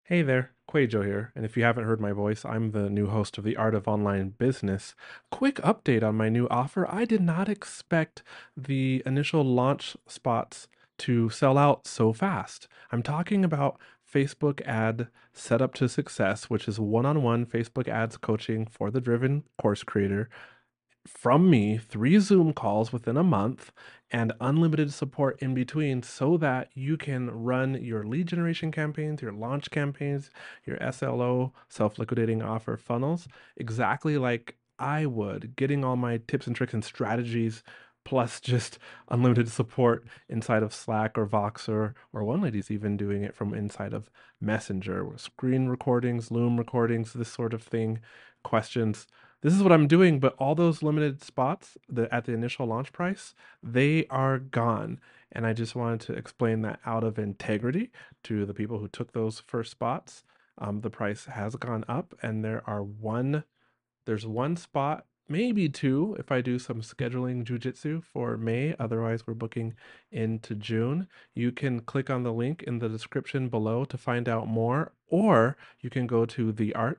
Hey there, Quajo here, and if you haven't heard my voice, I'm the new host of The Art of Online Business. Quick update on my new offer. I did not expect the initial launch spots to sell out so fast. I'm talking about Facebook ad setup to success, which is one-on-one Facebook ads coaching for the driven course creator from me, 3 Zoom calls within a month, and unlimited support in between so that you can run your lead generation campaigns, your launch campaigns, your SLO, self liquidating offer funnels, exactly like I would, getting all my tips and tricks and strategies. Plus, just unlimited support inside of Slack or Voxer, or one lady's even doing it from inside of Messenger, screen recordings, Loom recordings, this sort of thing, questions. This is what I'm doing, but all those limited spots at the initial launch price, they are gone. And I just wanted to explain that out of integrity to the people who took those first spots. The price has gone up, and there's one spot, maybe two, if I do some scheduling jujitsu for May. Otherwise, we're booking into June. You can click on the link in the description below to find out more, or you can go to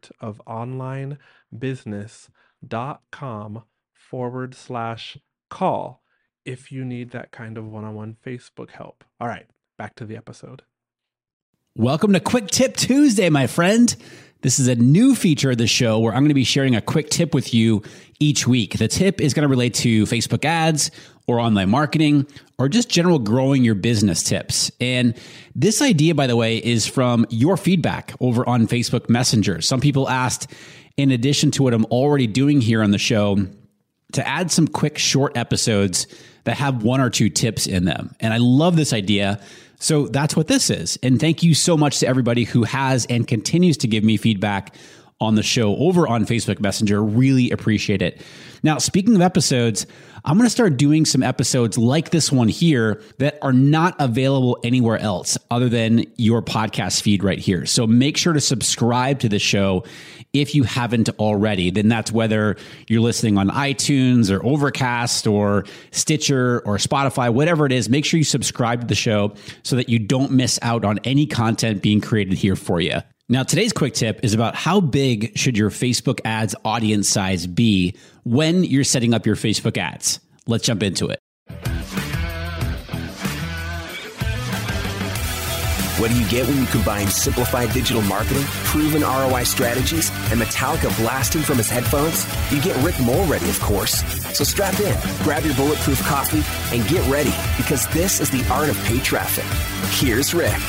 theartofonlinebusiness.com/call if you need that kind of one-on-one Facebook help. All right, back to the episode. Welcome to Quick Tip Tuesday, my friend. This is a new feature of the show where I'm going to be sharing a quick tip with you each week. The tip is going to relate to Facebook ads or online marketing or just general growing your business tips. And this idea, by the way, is from your feedback over on Facebook Messenger. Some people asked, in addition to what I'm already doing here on the show, to add some quick short episodes that have one or two tips in them. And I love this idea. So that's what this is. And thank you so much to everybody who has and continues to give me feedback on the show over on Facebook Messenger. Really appreciate it. Now, speaking of episodes, I'm going to start doing some episodes like this one here that are not available anywhere else other than your podcast feed right here. So make sure to subscribe to the show if you haven't already. Then that's whether you're listening on iTunes or Overcast or Stitcher or Spotify, whatever it is, make sure you subscribe to the show so that you don't miss out on any content being created here for you. Now, today's quick tip is about how big should your Facebook ads audience size be when you're setting up your Facebook ads. Let's jump into it. What do you get when you combine simplified digital marketing, proven ROI strategies, and Metallica blasting from his headphones? You get Rick Mulready, of course. So strap in, grab your bulletproof coffee, and get ready, because this is the art of paid traffic. Here's Rick.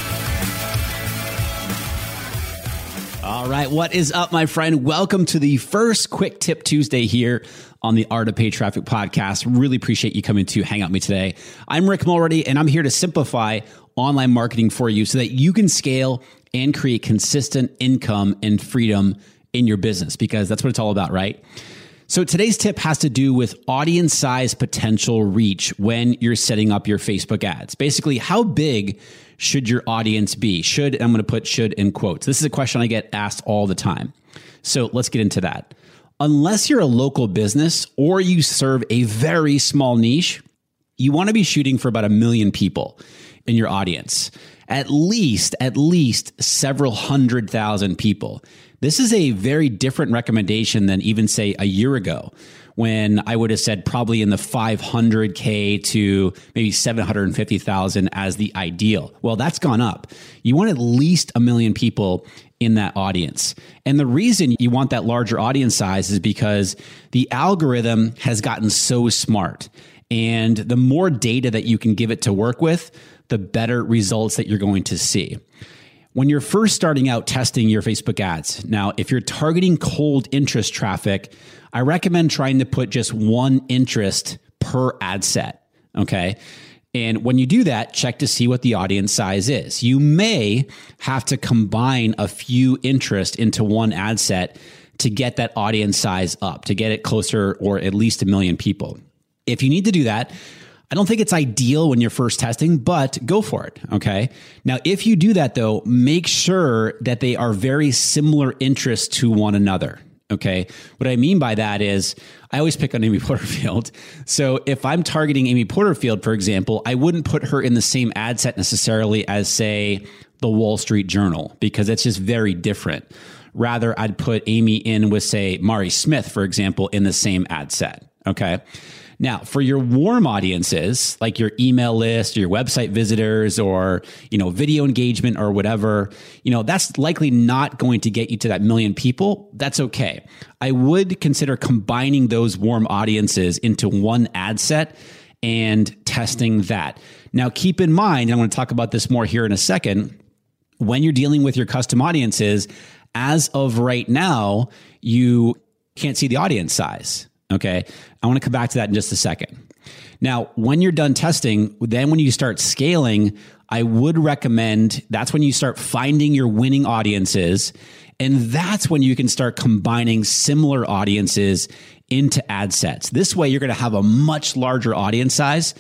All right, what is up, my friend? Welcome to the first Quick Tip Tuesday here on the Art of Paid Traffic podcast. Really appreciate you coming to hang out with me today. I'm Rick Mulready, and I'm here to simplify online marketing for you so that you can scale and create consistent income and freedom in your business, because that's what it's all about, right? So today's tip has to do with audience size potential reach when you're setting up your Facebook ads. Basically, how big should your audience be? Should, and I'm going to put should in quotes. This is a question I get asked all the time. So let's get into that. Unless you're a local business or you serve a very small niche, you want to be shooting for about 1 million people in your audience. At least several 100,000 people. This is a very different recommendation than even, say, a year ago, when I would have said probably in the 500K to maybe 750,000 as the ideal. Well, that's gone up. You want at least 1 million people in that audience. And the reason you want that larger audience size is because the algorithm has gotten so smart. And the more data that you can give it to work with, the better results that you're going to see. When you're first starting out testing your Facebook ads, now, if you're targeting cold interest traffic, I recommend trying to put just one interest per ad set, okay? And when you do that, check to see what the audience size is. You may have to combine a few interests into one ad set to get that audience size up, to get it closer or at least 1 million people. If you need to do that, I don't think it's ideal when you're first testing, but go for it, okay? Now, if you do that, though, make sure that they are very similar interests to one another, okay? What I mean by that is I always pick on Amy Porterfield. So if I'm targeting Amy Porterfield, for example, I wouldn't put her in the same ad set necessarily as, say, the Wall Street Journal because it's just very different. Rather, I'd put Amy in with, say, Mari Smith, for example, in the same ad set. Okay. Now, for your warm audiences, like your email list, or your website visitors, or, video engagement or whatever, that's likely not going to get you to that million people. That's okay. I would consider combining those warm audiences into one ad set and testing that. Now, keep in mind, and I'm going to talk about this more here in a second, when you're dealing with your custom audiences, as of right now, you can't see the audience size. Okay. I want to come back to that in just a second. Now, when you're done testing, then when you start scaling, I would recommend that's when you start finding your winning audiences. And that's when you can start combining similar audiences into ad sets. This way, you're going to have a much larger audience size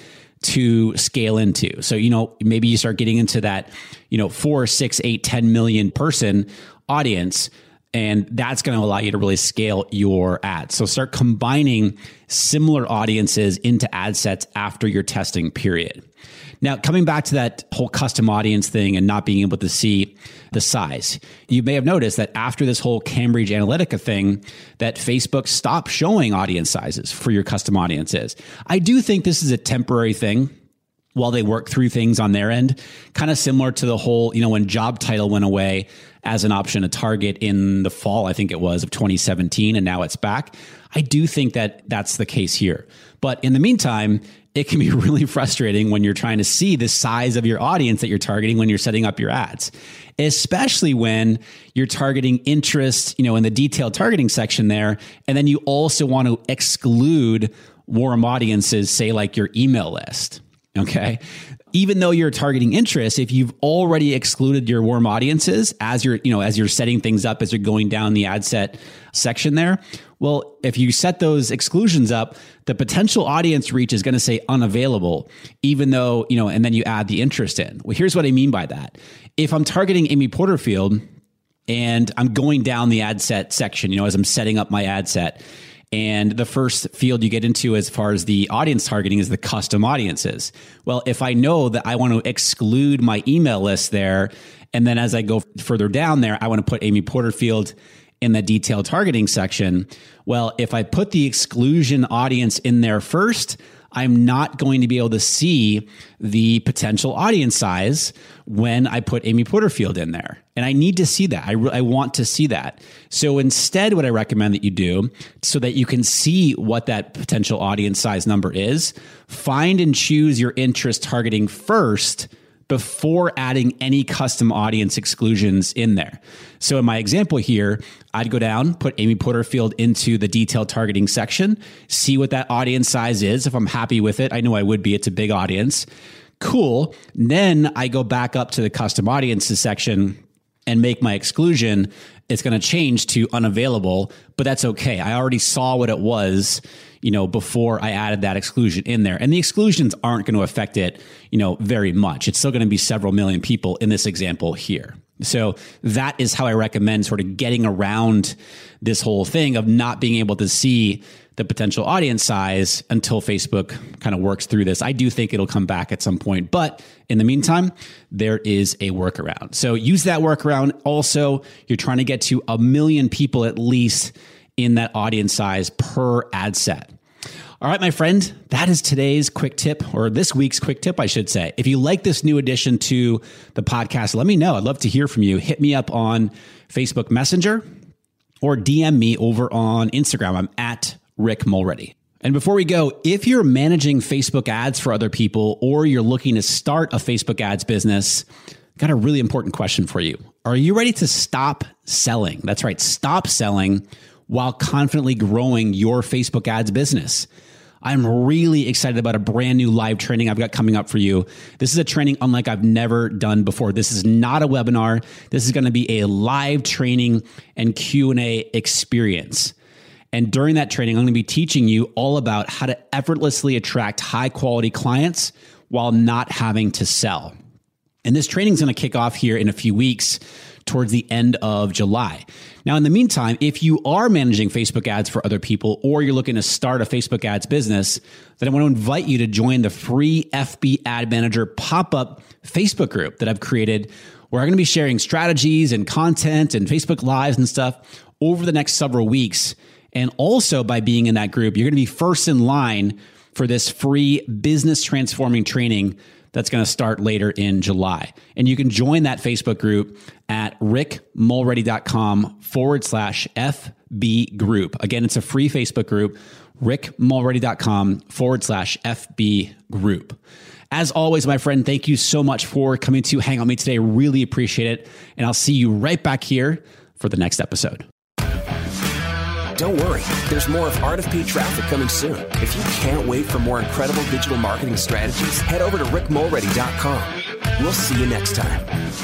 to scale into. So, maybe you start getting into that, 4, 6, 8, 10 million person audience. And that's going to allow you to really scale your ads. So start combining similar audiences into ad sets after your testing period. Now, coming back to that whole custom audience thing and not being able to see the size, you may have noticed that after this whole Cambridge Analytica thing, that Facebook stopped showing audience sizes for your custom audiences. I do think this is a temporary thing while they work through things on their end, kind of similar to the whole, when job title went away as an option to target in the fall, I think it was, of 2017, and now it's back. I do think that that's the case here. But in the meantime, it can be really frustrating when you're trying to see the size of your audience that you're targeting when you're setting up your ads, especially when you're targeting interest, in the detailed targeting section there. And then you also want to exclude warm audiences, say like your email list. Okay. Even though you're targeting interest, if you've already excluded your warm audiences as you're setting things up, as you're going down the ad set section there, well, if you set those exclusions up, the potential audience reach is going to say unavailable, even though, and then you add the interest in. Well, here's what I mean by that. If I'm targeting Amy Porterfield and I'm going down the ad set section, as I'm setting up my ad set, and the first field you get into as far as the audience targeting is the custom audiences. Well, if I know that I want to exclude my email list there, and then as I go further down there, I want to put Amy Porterfield in the detailed targeting section. Well, if I put the exclusion audience in there first, I'm not going to be able to see the potential audience size when I put Amy Porterfield in there. And I need to see that. I want to see that. So instead, what I recommend that you do so that you can see what that potential audience size number is, find and choose your interest targeting first before adding any custom audience exclusions in there. So in my example here, I'd go down, put Amy Porterfield into the detailed targeting section, see what that audience size is. If I'm happy with it, I know I would be. It's a big audience. Cool. Then I go back up to the custom audiences section and make my exclusion. It's going to change to unavailable, but that's okay. I already saw what it was, before I added that exclusion in there. And the exclusions aren't going to affect it, very much. It's still going to be several million people in this example here. So that is how I recommend sort of getting around this whole thing of not being able to see the potential audience size until Facebook kind of works through this. I do think it'll come back at some point, but in the meantime, there is a workaround. So use that workaround. Also, you're trying to get to 1 million people at least in that audience size per ad set. All right, my friend, that is today's quick tip, or this week's quick tip, I should say. If you like this new addition to the podcast, let me know. I'd love to hear from you. Hit me up on Facebook Messenger or DM me over on Instagram. I'm at Rick Mulready. And before we go, if you're managing Facebook ads for other people, or you're looking to start a Facebook ads business, I've got a really important question for you. Are you ready to stop selling? That's right. Stop selling while confidently growing your Facebook ads business. I'm really excited about a brand new live training I've got coming up for you. This is a training unlike I've never done before. This is not a webinar. This is going to be a live training and Q&A experience. And during that training, I'm going to be teaching you all about how to effortlessly attract high quality clients while not having to sell. And this training is going to kick off here in a few weeks towards the end of July. Now, in the meantime, if you are managing Facebook ads for other people, or you're looking to start a Facebook ads business, then I want to invite you to join the free FB Ad Manager pop-up Facebook group that I've created, where I'm going to be sharing strategies and content and Facebook Lives and stuff over the next several weeks. And also by being in that group, you're going to be first in line for this free business transforming training that's going to start later in July. And you can join that Facebook group at rickmulready.com/FB group. Again, it's a free Facebook group, rickmulready.com/FB group. As always, my friend, thank you so much for coming to hang out with me today. Really appreciate it. And I'll see you right back here for the next episode. Don't worry, there's more of Art of Paid Traffic coming soon. If you can't wait for more incredible digital marketing strategies, head over to rickmulready.com. We'll see you next time.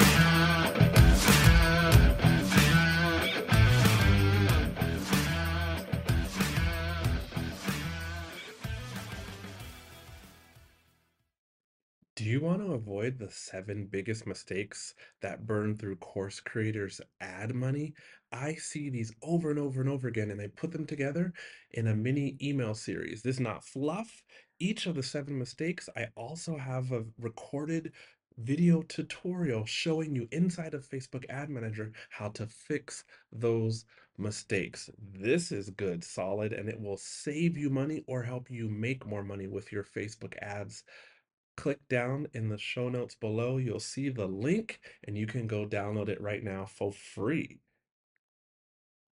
Do you want to avoid the 7 biggest mistakes that burn through course creators' ad money? I see these over and over and over again, and I put them together in a mini email series. This is not fluff. Each of the 7 mistakes, I also have a recorded video tutorial showing you inside of Facebook Ad Manager how to fix those mistakes. This is good, solid, and it will save you money or help you make more money with your Facebook ads. Click down in the show notes below. You'll see the link and you can go download it right now for free.